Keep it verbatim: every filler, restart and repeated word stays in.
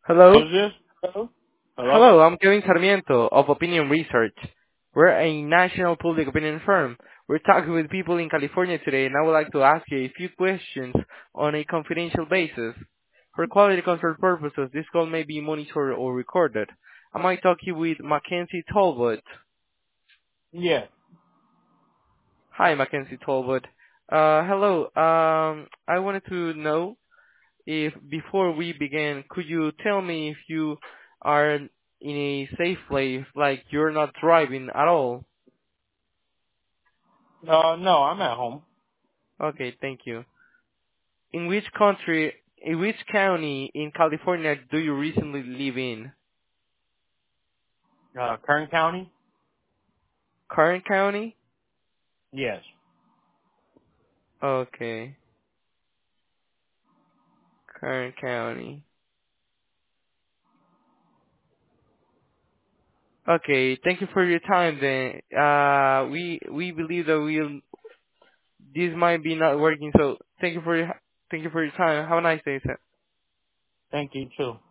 Hello? Who's this? Hello? Hello? Hello, I'm Kevin Sarmiento of Opinion Research. We're a national public opinion firm. We're talking with people in California today, and I would like to ask you a few questions on a confidential basis. For quality control purposes, this call may be monitored or recorded. I might talk you with Mackenzie Talbot. Yeah. Hi, Mackenzie Talbot. Uh, hello. Um, I wanted to know if before we begin, could you tell me if you are in a safe place, like you're not driving at all? Uh, no, I'm at home. Okay, thank you. In which country, in which county in California do you recently live in? Uh, Kern County? Kern County? Yes. Okay, Kern County. Okay, thank you for your time then. Uh, we, we believe that we'll, this might be not working, so thank you for your, thank you for your time. Have a nice day, sir. Thank you too.